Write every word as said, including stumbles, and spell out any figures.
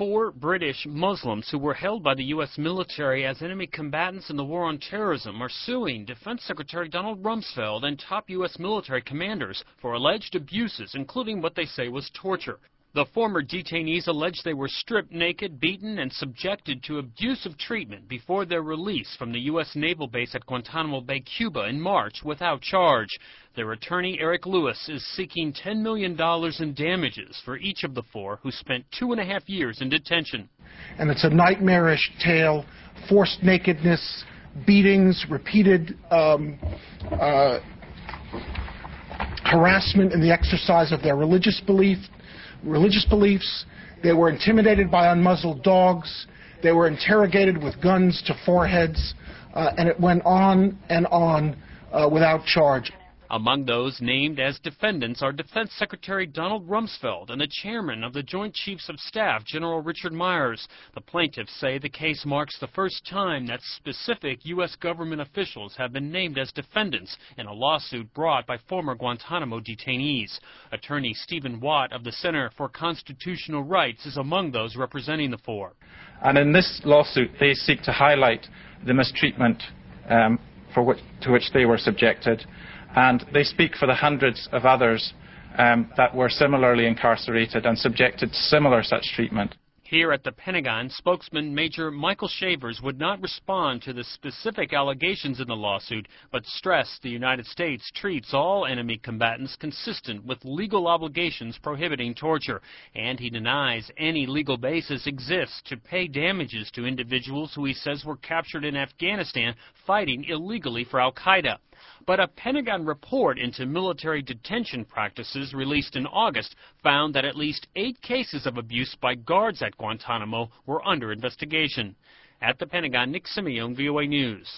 Four British Muslims who were held by the U S military as enemy combatants in the war on terrorism are suing Defense Secretary Donald Rumsfeld and top U S military commanders for alleged abuses, including what they say was torture. The former detainees allege they were stripped naked, beaten, and subjected to abusive treatment before their release from the U S naval base at Guantanamo Bay, Cuba in March without charge. Their attorney, Eric Lewis, is seeking ten million dollars in damages for each of the four who spent two and a half years in detention. And it's a nightmarish tale: forced nakedness, beatings, repeated um, uh, harassment in the exercise of their religious belief. religious beliefs. They were intimidated by unmuzzled dogs. They were interrogated with guns to foreheads, uh, and it went on and on uh, without charge. Among those named as defendants are Defense Secretary Donald Rumsfeld and the chairman of the Joint Chiefs of Staff, General Richard Myers. The plaintiffs say the case marks the first time that specific U S government officials have been named as defendants in a lawsuit brought by former Guantanamo detainees. Attorney Stephen Watt of the Center for Constitutional Rights is among those representing the four. And in this lawsuit, they seek to highlight the mistreatment um, for which, to which they were subjected. And they speak for the hundreds of others um, that were similarly incarcerated and subjected to similar such treatment. Here at the Pentagon, spokesman Major Michael Shavers would not respond to the specific allegations in the lawsuit, but stressed the United States treats all enemy combatants consistent with legal obligations prohibiting torture, and he denies any legal basis exists to pay damages to individuals who he says were captured in Afghanistan fighting illegally for al-Qaeda. But a Pentagon report into military detention practices released in August found that at least eight cases of abuse by guards at Guantanamo were under investigation. At the Pentagon, Nick Simeone, V O A News.